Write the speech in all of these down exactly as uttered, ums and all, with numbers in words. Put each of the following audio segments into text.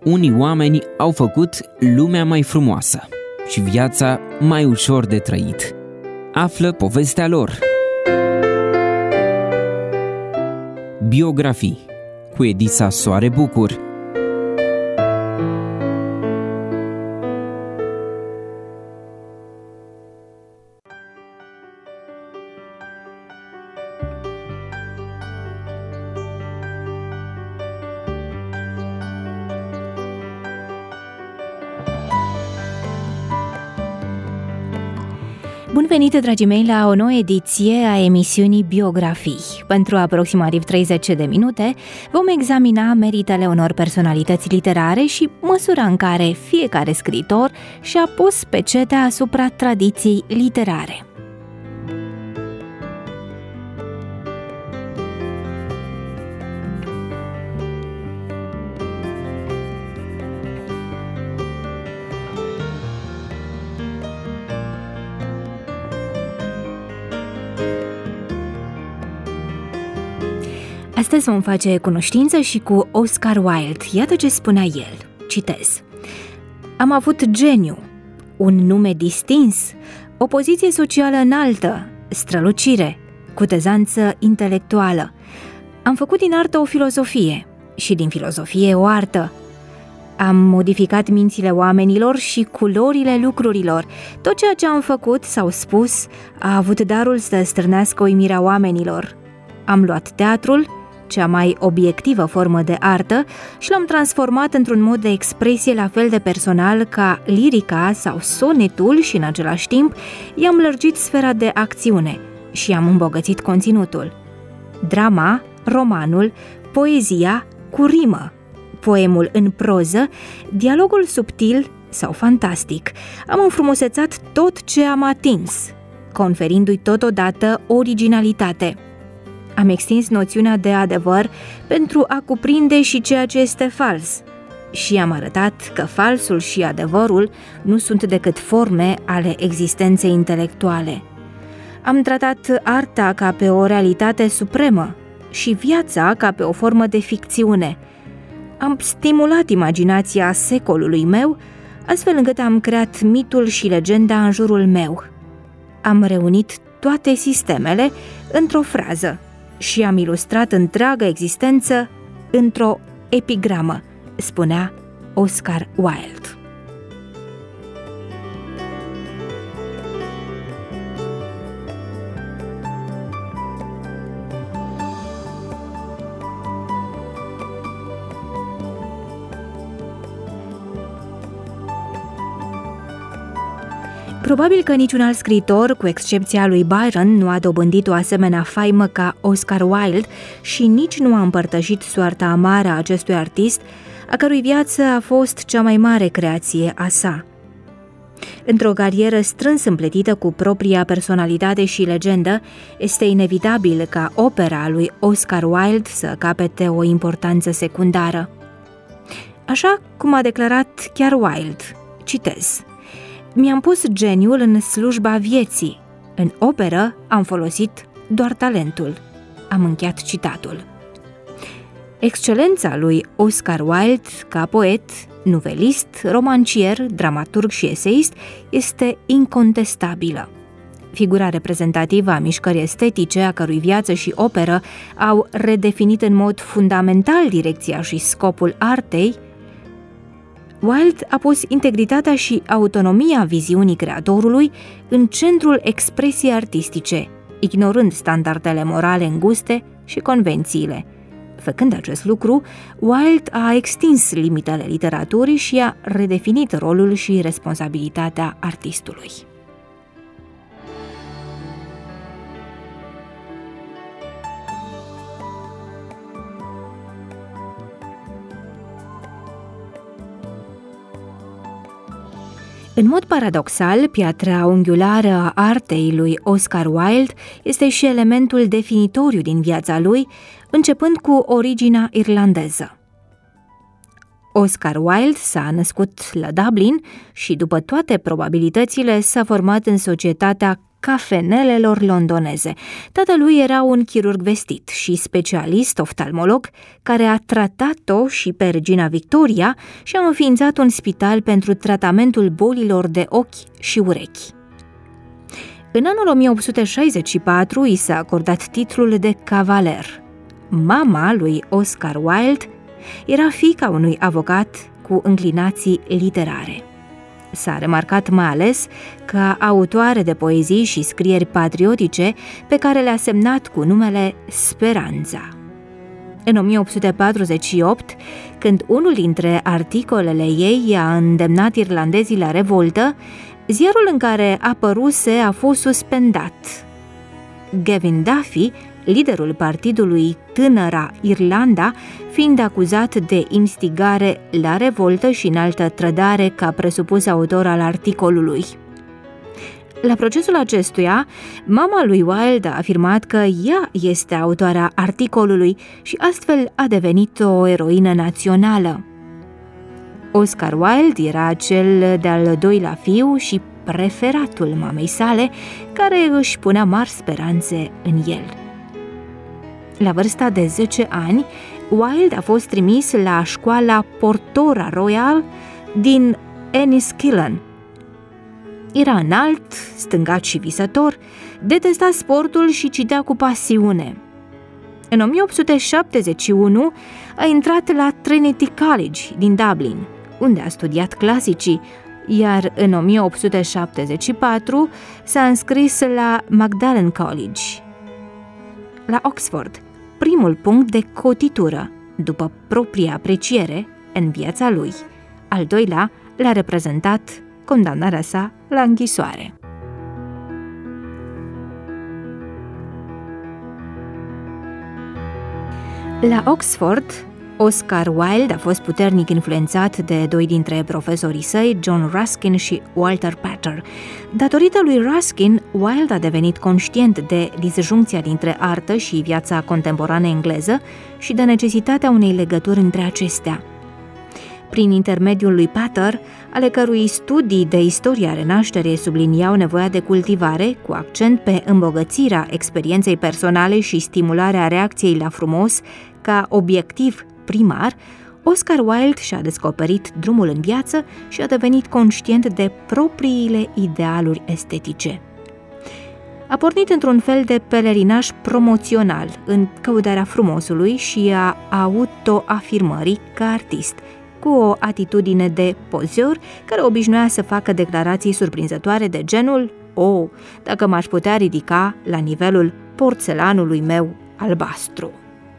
unii oameni au făcut lumea mai frumoasă și viața mai ușor de trăit. Află povestea lor. Biografii cu Edisa Soare Bucur. Bun venit, dragii mei, la o nouă ediție a emisiunii Biografii. Pentru aproximativ treizeci de minute vom examina meritele unor personalități literare și măsura în care fiecare scriitor și-a pus pecetea asupra tradiției literare. Astăzi vom face cunoștință și cu Oscar Wilde. Iată ce spunea el, citez: Am avut geniu, un nume distins, o poziție socială înaltă, strălucire, cutezanță intelectuală. Am făcut din artă o filozofie și din filozofie o artă. Am modificat mințile oamenilor și culorile lucrurilor. Tot ceea ce am făcut sau spus a avut darul să strânească uimirea oamenilor. Am luat teatrul, cea mai obiectivă formă de artă, și l-am transformat într-un mod de expresie la fel de personal ca lirica sau sonetul și, în același timp, i-am lărgit sfera de acțiune și i-am îmbogățit conținutul. Drama, romanul, poezia cu rimă, poemul în proză, dialogul subtil sau fantastic. Am înfrumusețat tot ce am atins, conferindu-i totodată originalitate. Am extins noțiunea de adevăr pentru a cuprinde și ceea ce este fals și am arătat că falsul și adevărul nu sunt decât forme ale existenței intelectuale. Am tratat arta ca pe o realitate supremă și viața ca pe o formă de ficțiune. Am stimulat imaginația secolului meu, astfel încât am creat mitul și legenda în jurul meu. Am reunit toate sistemele într-o frază și am ilustrat întreaga existență într-o epigramă, spunea Oscar Wilde. Probabil că niciun alt scriitor, cu excepția lui Byron, nu a dobândit o asemenea faimă ca Oscar Wilde și nici nu a împărtășit soarta amară a acestui artist, a cărui viață a fost cea mai mare creație a sa. Într-o carieră strâns împletită cu propria personalitate și legendă, este inevitabil ca opera lui Oscar Wilde să capete o importanță secundară. Așa cum a declarat chiar Wilde, citez: Mi-am pus geniul în slujba vieții. În operă am folosit doar talentul. Am încheiat citatul. Excelența lui Oscar Wilde ca poet, nuvelist, romancier, dramaturg și eseist este incontestabilă. Figura reprezentativă a mișcării estetice, a cărui viață și operă au redefinit în mod fundamental direcția și scopul artei, Wilde a pus integritatea și autonomia viziunii creatorului în centrul expresiei artistice, ignorând standardele morale înguste și convențiile. Făcând acest lucru, Wilde a extins limitele literaturii și a redefinit rolul și responsabilitatea artistului. În mod paradoxal, piatra unghiulară a artei lui Oscar Wilde este și elementul definitoriu din viața lui, începând cu originea irlandeză. Oscar Wilde s-a născut la Dublin și, după toate probabilitățile, s-a format în societatea cafenelelor londoneze. Tatălui era un chirurg vestit și specialist oftalmolog care a tratat-o și pe regina Victoria și a înființat un spital pentru tratamentul bolilor de ochi și urechi. În anul o mie opt sute șaizeci și patru i s-a acordat titlul de cavaler. Mama lui Oscar Wilde era fiica unui avocat cu înclinații literare. S-a remarcat mai ales ca autoare de poezii și scrieri patriotice pe care le-a semnat cu numele Speranța. În o mie opt sute patruzeci și opt, când unul dintre articolele ei i-a îndemnat irlandezii la revoltă, ziarul în care apăruse a fost suspendat. Gavin Duffy, liderul partidului Tânăra Irlanda, fiind acuzat de instigare la revoltă și înaltă trădare ca presupus autor al articolului. La procesul acestuia, mama lui Wilde a afirmat că ea este autoarea articolului și astfel a devenit o eroină națională. Oscar Wilde era cel de-al doilea fiu și preferatul mamei sale, care își punea mari speranțe în el. La vârsta de zece ani, Wilde a fost trimis la școala Portora Royal din Enniskillen. Era înalt, stângat și visător, detesta sportul și citea cu pasiune. În o mie opt sute șaptezeci și unu a intrat la Trinity College din Dublin, unde a studiat clasicii, iar în o mie opt sute șaptezeci și patru s-a înscris la Magdalen College. La Oxford, primul punct de cotitură, după propria apreciere, în viața lui. Al doilea l-a reprezentat condamnarea sa la închisoare. La Oxford, Oscar Wilde a fost puternic influențat de doi dintre profesorii săi, John Ruskin și Walter Pater. Datorită lui Ruskin, Wilde a devenit conștient de disjuncția dintre artă și viața contemporană engleză și de necesitatea unei legături între acestea. Prin intermediul lui Pater, ale cărui studii de istoria renașterii subliniau nevoia de cultivare, cu accent pe îmbogățirea experienței personale și stimularea reacției la frumos ca obiectiv primar, Oscar Wilde și-a descoperit drumul în viață și a devenit conștient de propriile idealuri estetice. A pornit într-un fel de pelerinaj promoțional în căutarea frumosului și a autoafirmării ca artist, cu o atitudine de pozior care obișnuia să facă declarații surprinzătoare de genul „O, dacă m-aș putea ridica la nivelul porțelanului meu albastru”.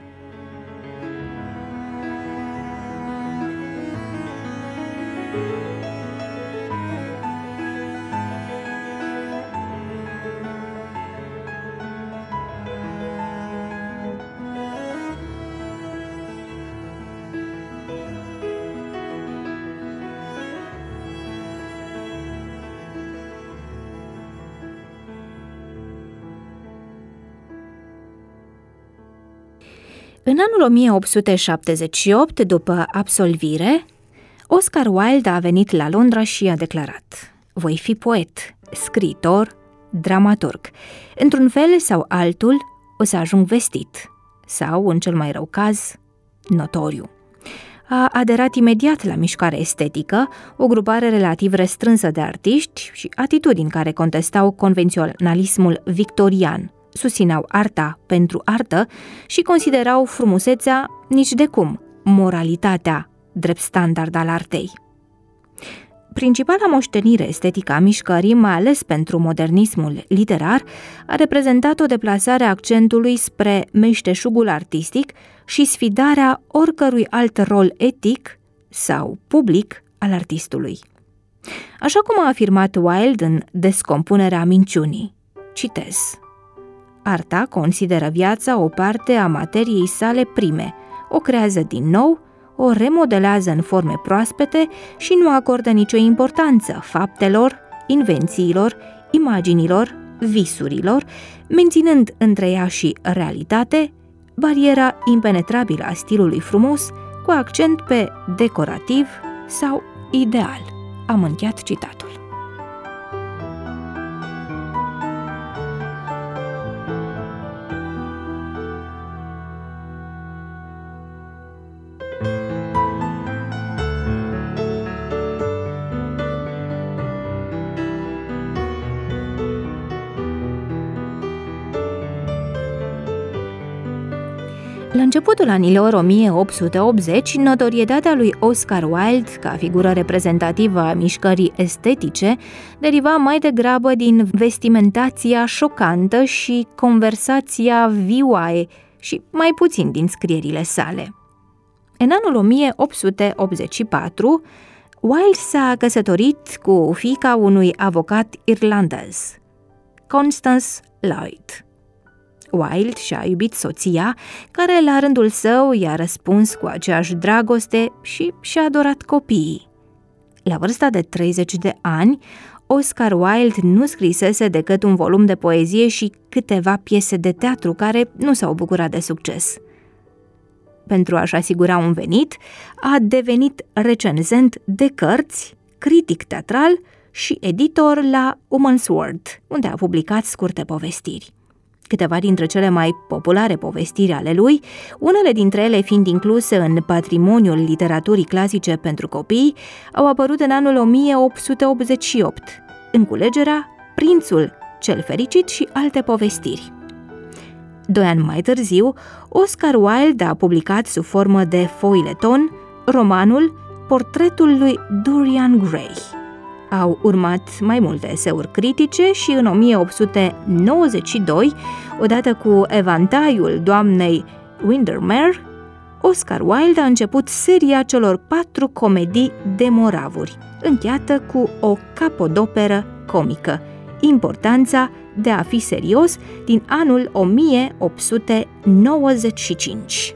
În anul o mie opt sute șaptezeci și opt, după absolvire, Oscar Wilde a venit la Londra și a declarat: „Voi fi poet, scriitor, dramaturg. Într-un fel sau altul o să ajung vestit, sau, în cel mai rău caz, notoriu.” A aderat imediat la mișcarea estetică, o grupare relativ restrânsă de artiști și atitudini care contestau convenționalismul victorian, susțineau arta pentru artă și considerau frumusețea nici de cum moralitatea drept standard al artei. Principala moștenire estetică a mișcării, mai ales pentru modernismul literar, a reprezentat o deplasare a accentului spre meșteșugul artistic și sfidarea oricărui alt rol etic sau public al artistului. Așa cum a afirmat Wilde în Descompunerea minciunii, citez: „Arta consideră viața o parte a materiei sale prime, o creează din nou, o remodelează în forme proaspete și nu acordă nicio importanță faptelor, invențiilor, imaginilor, visurilor, menținând între ea și realitate bariera impenetrabilă a stilului frumos, cu accent pe decorativ sau ideal.” Am încheiat citatul. La începutul anilor o mie opt sute optzeci, notorietatea lui Oscar Wilde, ca figură reprezentativă a mișcării estetice, deriva mai degrabă din vestimentația șocantă și conversația vioaie și mai puțin din scrierile sale. În anul o mie opt sute optzeci și patru, Wilde s-a căsătorit cu fiica unui avocat irlandez, Constance Lloyd. Wilde și-a iubit soția, care la rândul său i-a răspuns cu aceeași dragoste și și-a adorat copiii. La vârsta de treizeci de ani, Oscar Wilde nu scrisese decât un volum de poezie și câteva piese de teatru care nu s-au bucurat de succes. Pentru a-și asigura un venit, a devenit recenzent de cărți, critic teatral și editor la Woman's World, unde a publicat scurte povestiri. Câteva dintre cele mai populare povestiri ale lui, unele dintre ele fiind incluse în patrimoniul literaturii clasice pentru copii, au apărut în anul o mie opt sute optzeci și opt, în culegerea Prințul cel fericit și alte povestiri. Doi ani mai târziu, Oscar Wilde a publicat sub formă de foileton romanul Portretul lui Dorian Gray. Au urmat mai multe eseuri critice și în o mie opt sute nouăzeci și doi, odată cu Evantaiul doamnei Windermere, Oscar Wilde a început seria celor patru comedii de moravuri, încheiată cu o capodoperă comică, Importanța de a fi serios, din anul o mie opt sute nouăzeci și cinci.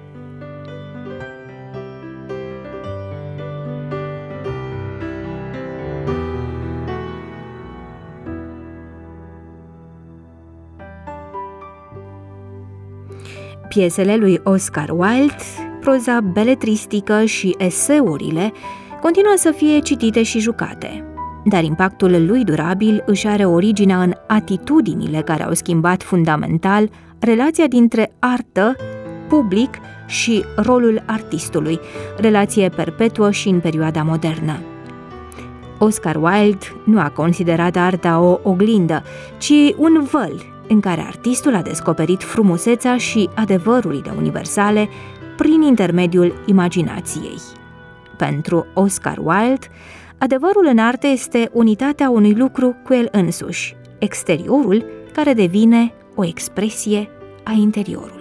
Piesele lui Oscar Wilde, proza beletristică și eseurile continuă să fie citite și jucate, dar impactul lui durabil își are originea în atitudinile care au schimbat fundamental relația dintre artă, public și rolul artistului, relație perpetuă și în perioada modernă. Oscar Wilde nu a considerat arta o oglindă, ci un văl în care artistul a descoperit frumusețea și adevărurile universale prin intermediul imaginației. Pentru Oscar Wilde, adevărul în artă este unitatea unui lucru cu el însuși, exteriorul care devine o expresie a interiorului.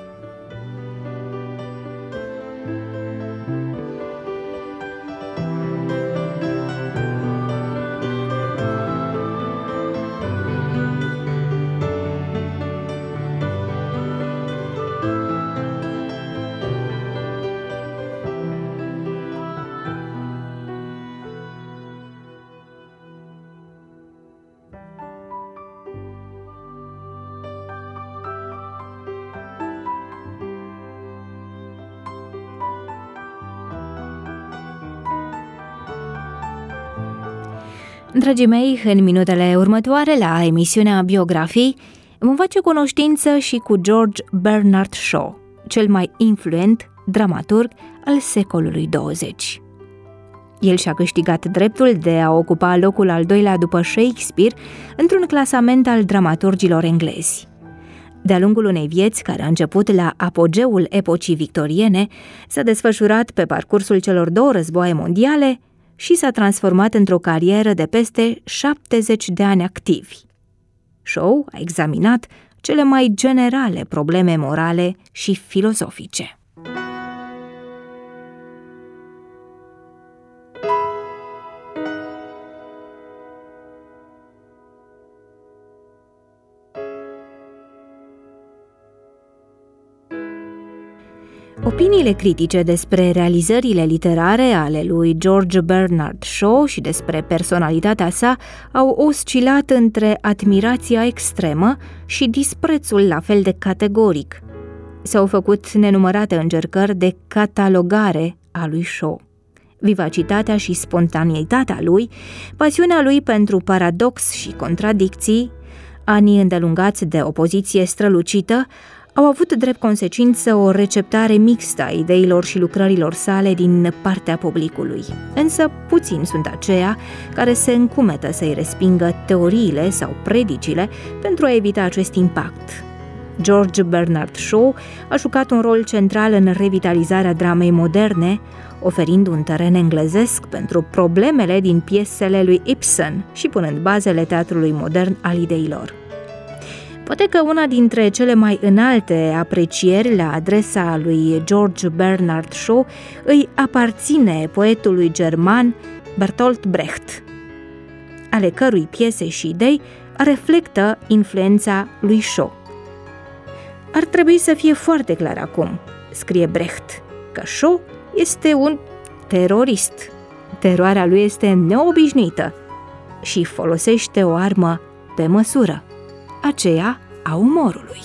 Dragii mei, în minutele următoare la emisiunea Biografii vom face cunoștință și cu George Bernard Shaw, cel mai influent dramaturg al secolului douăzeci. El și-a câștigat dreptul de a ocupa locul al doilea după Shakespeare într-un clasament al dramaturgilor englezi. De-a lungul unei vieți care a început la apogeul epocii victoriene, s-a desfășurat pe parcursul celor două războaie mondiale și s-a transformat într-o carieră de peste șaptezeci de ani activi. Shaw a examinat cele mai generale probleme morale și filozofice. Opiniile critice despre realizările literare ale lui George Bernard Shaw și despre personalitatea sa au oscilat între admirația extremă și disprețul la fel de categoric. S-au făcut nenumărate încercări de catalogare a lui Shaw. Vivacitatea și spontaneitatea lui, pasiunea lui pentru paradox și contradicții, anii îndelungați de opoziție strălucită, au avut drept consecință o receptare mixtă a ideilor și lucrărilor sale din partea publicului. Însă puțini sunt aceia care se încumetă să-i respingă teoriile sau predicile pentru a evita acest impact. George Bernard Shaw a jucat un rol central în revitalizarea dramei moderne, oferind un teren englezesc pentru problemele din piesele lui Ibsen și punând bazele teatrului modern al ideilor. Poate că una dintre cele mai înalte aprecieri la adresa lui George Bernard Shaw îi aparține poetului german Bertolt Brecht, ale cărui piese și idei reflectă influența lui Shaw. Ar trebui să fie foarte clar acum, scrie Brecht, că Shaw este un terorist. Teroarea lui este neobișnuită și folosește o armă pe măsură, aceea a umorului.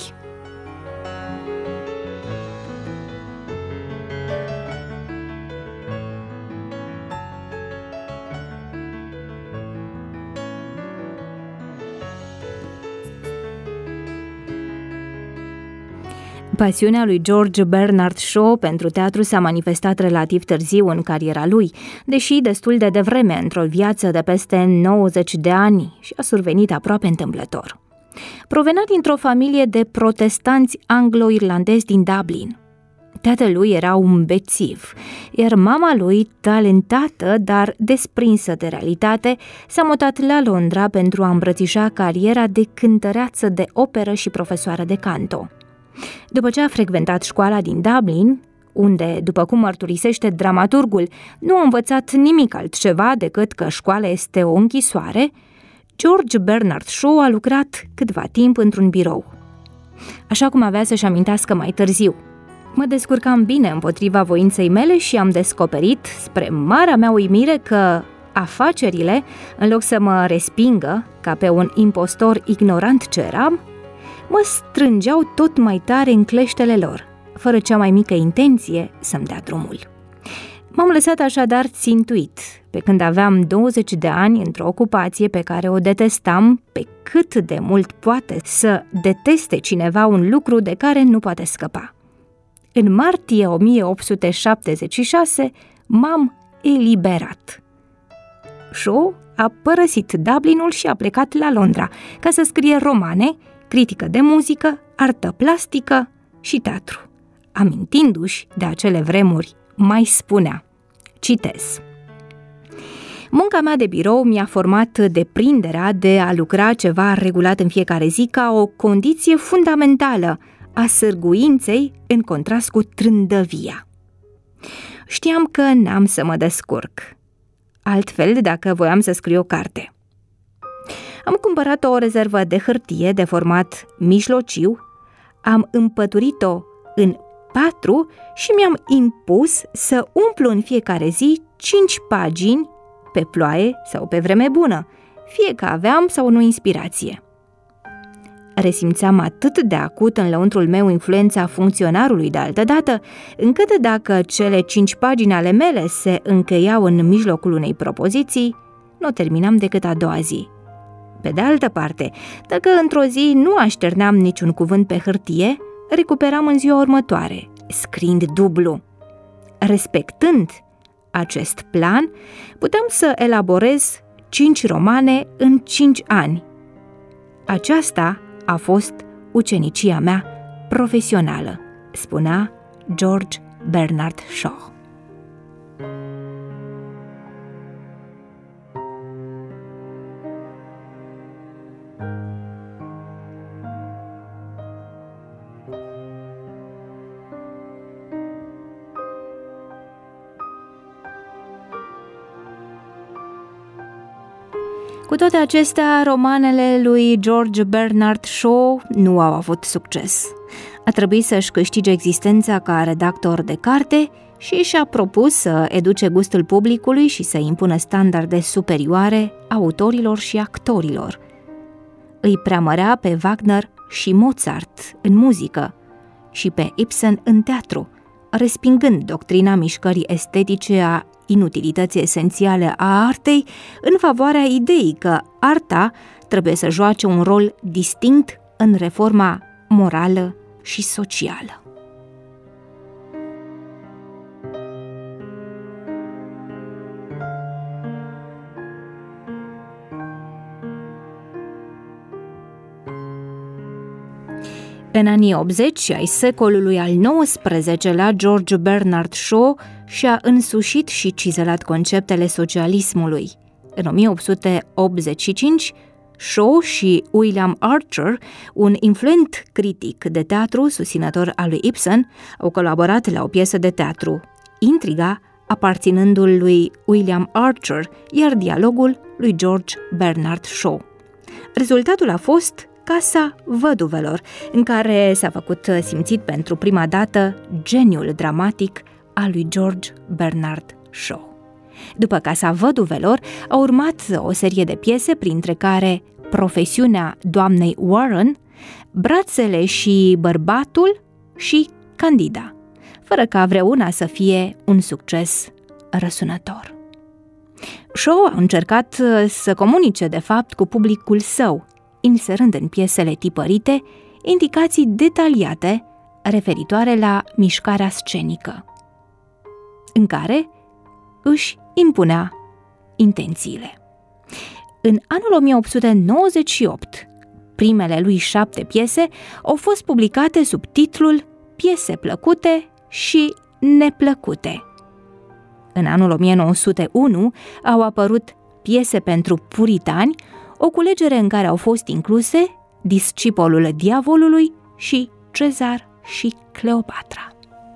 Pasiunea lui George Bernard Shaw pentru teatru s-a manifestat relativ târziu în cariera lui, deși destul de devreme într-o viață de peste nouăzeci de ani și a survenit aproape întâmplător. Provenea dintr-o familie de protestanți anglo-irlandezi din Dublin. Tatălui era un bețiv, iar mama lui, talentată, dar desprinsă de realitate, s-a mutat la Londra pentru a îmbrățișa cariera de cântăreață de operă și profesoară de canto. După ce a frecventat școala din Dublin, unde, după cum mărturisește dramaturgul, nu a învățat nimic altceva decât că școala este o închisoare, George Bernard Shaw a lucrat câtva timp într-un birou. Așa cum avea să-și amintească mai târziu: mă descurcam bine împotriva voinței mele și am descoperit, spre marea mea uimire, că afacerile, în loc să mă respingă ca pe un impostor ignorant ce eram, mă strângeau tot mai tare în cleștele lor, fără cea mai mică intenție să-mi dea drumul. M-am lăsat așadar țintuit, pe când aveam douăzeci de ani, într-o ocupație pe care o detestam, pe cât de mult poate să deteste cineva un lucru de care nu poate scăpa. În martie o mie opt sute șaptezeci și șase m-am eliberat. Shaw a părăsit Dublinul și a plecat la Londra ca să scrie romane, critică de muzică, artă plastică și teatru. Amintindu-și de acele vremuri, mai spunea, citez: munca mea de birou mi-a format deprinderea de a lucra ceva regulat în fiecare zi ca o condiție fundamentală a sârguinței în contrast cu trândăvia. Știam că n-am să mă descurc altfel dacă voiam să scriu o carte. Am cumpărat o rezervă de hârtie de format mijlociu, am împăturit-o în patru și mi-am impus să umplu în fiecare zi cinci pagini, pe ploaie sau pe vreme bună, fie că aveam sau nu inspirație. Resimțeam atât de acut în lăuntrul meu influența funcționarului de altădată, încât dacă cele cinci pagini ale mele se încheiau în mijlocul unei propoziții, nu terminam decât a doua zi. Pe de altă parte, dacă într-o zi nu așterneam niciun cuvânt pe hârtie, recuperam în ziua următoare, scriind dublu. Respectând acest plan, puteam să elaborez cinci romane în cinci ani. Aceasta a fost ucenicia mea profesională, spunea George Bernard Shaw. Cu toate acestea, romanele lui George Bernard Shaw nu au avut succes. A trebuit să-și câștige existența ca redactor de carte și și-a propus să educe gustul publicului și să impună standarde superioare autorilor și actorilor. Îi preamărea pe Wagner și Mozart în muzică și pe Ibsen în teatru, respingând doctrina mișcării estetice a inutilității esențiale a artei în favoarea ideii că arta trebuie să joace un rol distinct în reforma morală și socială. În anii optzeci ai secolului al nouăsprezecelea, George Bernard Shaw și-a însușit și cizelat conceptele socialismului. În o mie opt sute optzeci și cinci, Shaw și William Archer, un influent critic de teatru susținător al lui Ibsen, au colaborat la o piesă de teatru, Intriga, aparținându-l lui William Archer, iar dialogul lui George Bernard Shaw. Rezultatul a fost Casa Văduvelor, în care s-a făcut simțit pentru prima dată geniul dramatic al lui George Bernard Shaw. După Casa Văduvelor a urmat o serie de piese, printre care Profesiunea doamnei Warren, Brațele și bărbatul și Candida, fără ca vreuna să fie un succes răsunător. Shaw a încercat să comunice de fapt cu publicul său, inserând în piesele tipărite indicații detaliate referitoare la mișcarea scenică, în care își impunea intențiile. În anul o mie opt sute nouăzeci și opt, primele lui șapte piese au fost publicate sub titlul Piese plăcute și neplăcute. În anul o mie nouă sute unu au apărut Piese pentru puritani, o culegere în care au fost incluse Discipolul diavolului și Cezar și Cleopatra.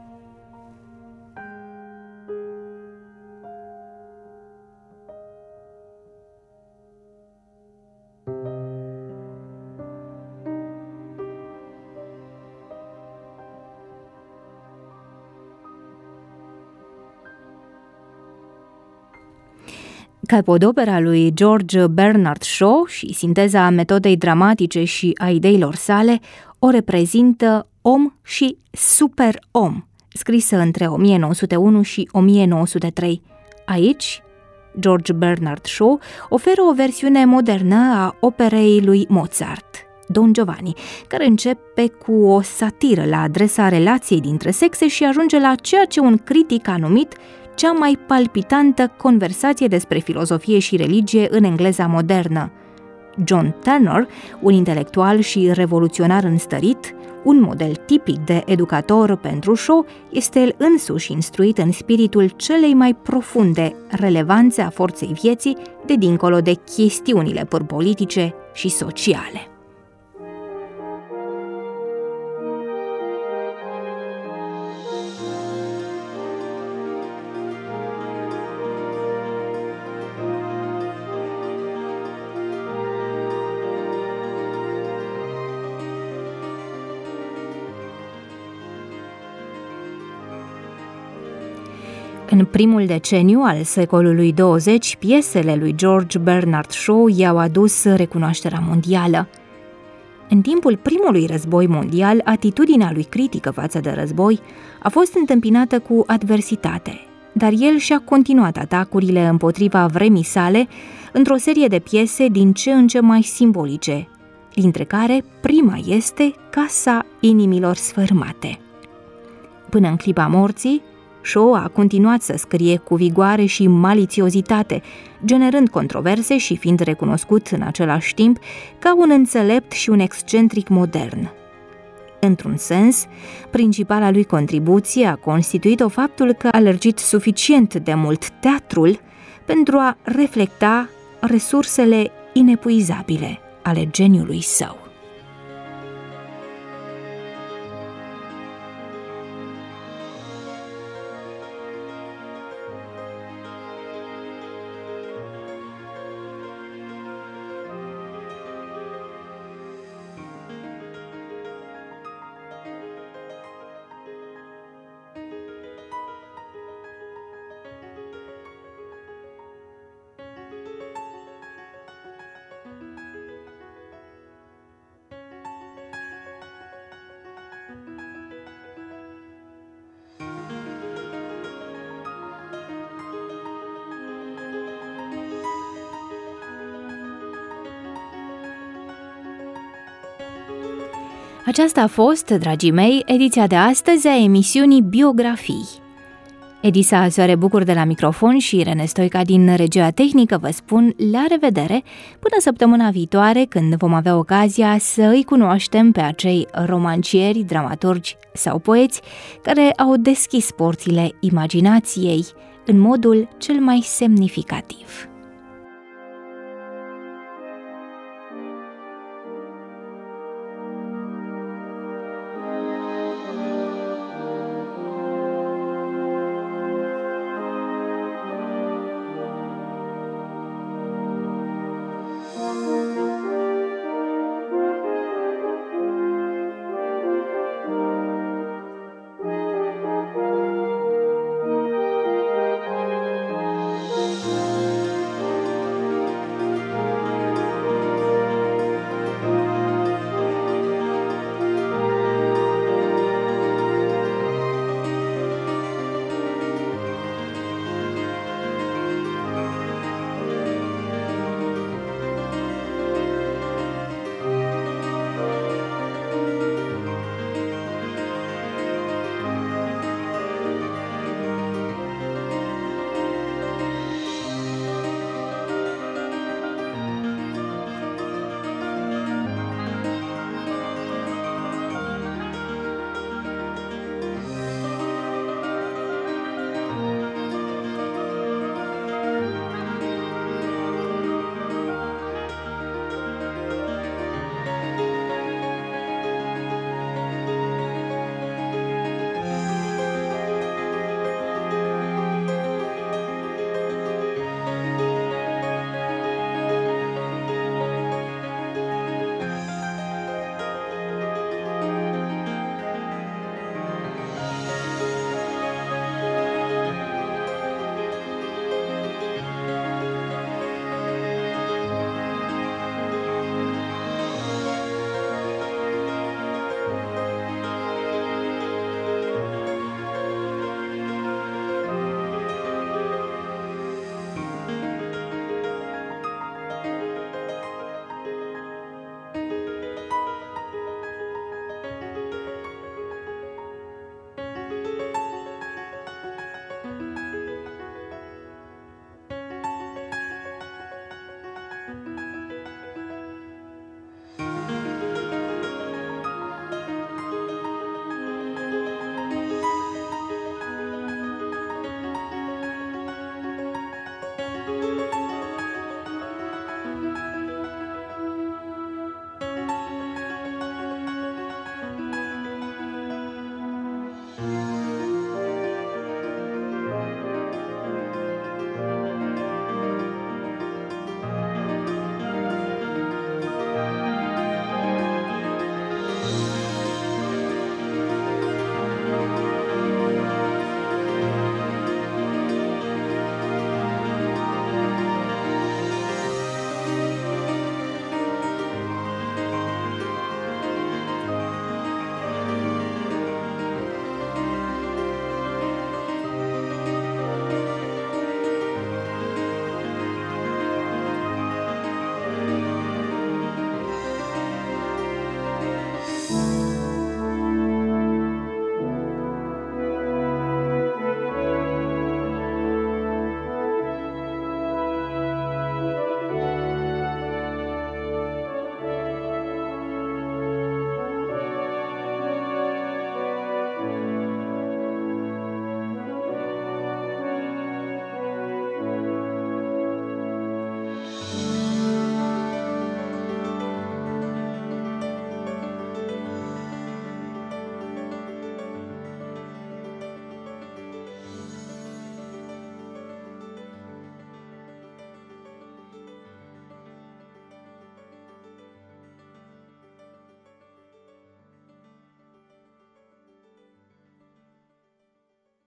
Capodopera lui George Bernard Shaw și sinteza metodei dramatice și a ideilor sale o reprezintă Om și Super-om, scrisă între o mie nouă sute unu și o mie nouă sute trei. Aici, George Bernard Shaw oferă o versiune modernă a operei lui Mozart, Don Giovanni, care începe cu o satiră la adresa relației dintre sexe și ajunge la ceea ce un critic a numit cea mai palpitantă conversație despre filozofie și religie în engleza modernă. John Turner, un intelectual și revoluționar înstărit, un model tipic de educator pentru Shaw, este el însuși instruit în spiritul celei mai profunde relevanțe a forței vieții, de dincolo de chestiunile pur politice și sociale. În primul deceniu al secolului douăzeci, piesele lui George Bernard Shaw i-au adus recunoașterea mondială. În timpul primului război mondial, atitudinea lui critică față de război a fost întâmpinată cu adversitate, dar el și-a continuat atacurile împotriva vremii sale într-o serie de piese din ce în ce mai simbolice, dintre care prima este Casa inimilor sfărâmate. Până în clipa morții, Shaw a continuat să scrie cu vigoare și malițiozitate, generând controverse și fiind recunoscut în același timp ca un înțelept și un excentric modern. Într-un sens, principala lui contribuție a constituit-o faptul că a lărgit suficient de mult teatrul pentru a reflecta resursele inepuizabile ale geniului său. Aceasta a fost, dragii mei, ediția de astăzi a emisiunii Biografii. Edisa Soare Bucur de la microfon și Irene Stoica din regia tehnică vă spun la revedere până săptămâna viitoare, când vom avea ocazia să îi cunoaștem pe acei romancieri, dramaturgi sau poeți care au deschis porțile imaginației în modul cel mai semnificativ.